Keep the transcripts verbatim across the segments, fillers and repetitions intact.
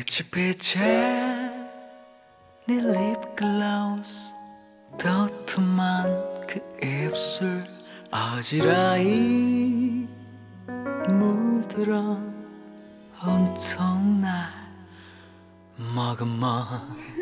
삐치삐치 네 립글로스 도톰한 그 입술 어지러이 물들어 온통 날 머금어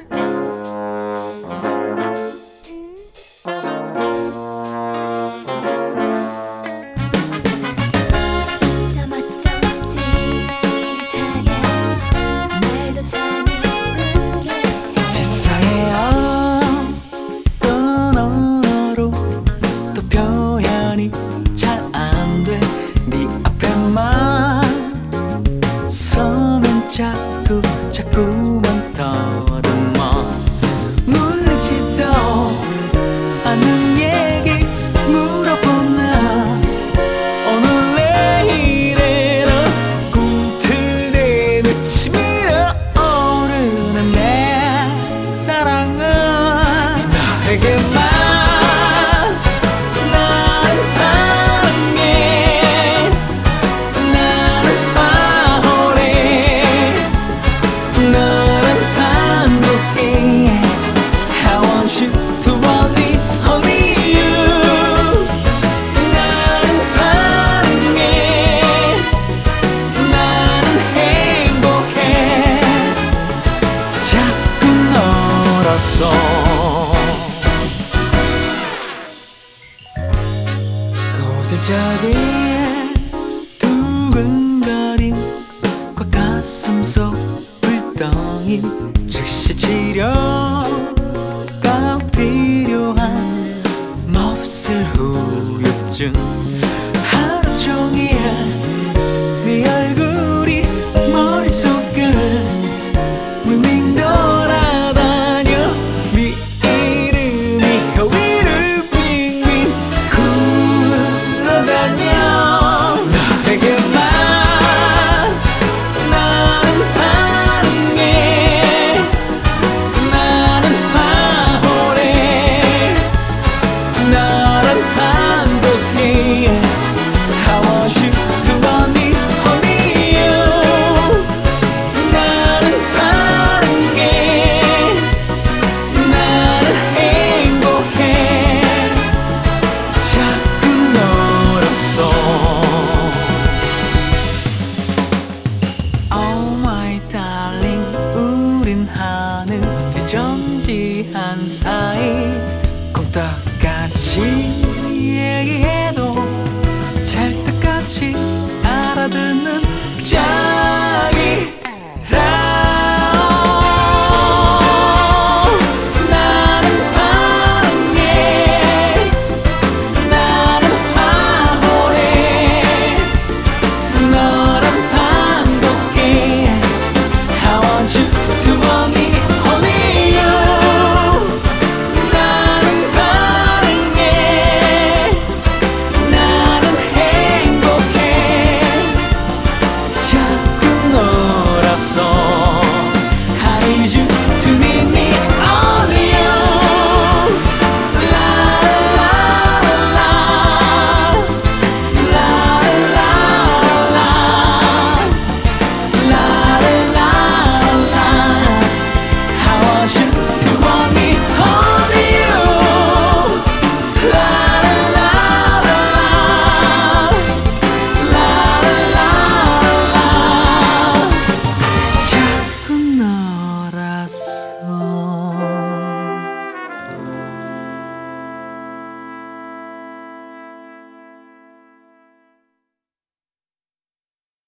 자꾸 자꾸만 더듬어 물리지도 않는 얘기 물어보나 오늘 내일에는 꿈틀대는 치밀어 오르는 내 사랑은 너에게만 고질적인 둥근거림 과 가슴 속 불덩이 즉시 치료가 필요한 몹쓸 후유증 하루 종일 네 얼굴이 머릿속을 밍밍 돌아다녀 네 이름이 위를 빙빙 굴러다녀 너에게만 나는 반응해 나는 방울해 나는 반복해 I want you to want me only you 나는 반응해 나는 행복해 자꾸 너로서 Oh my darling 우린 하늘이 점지한 사이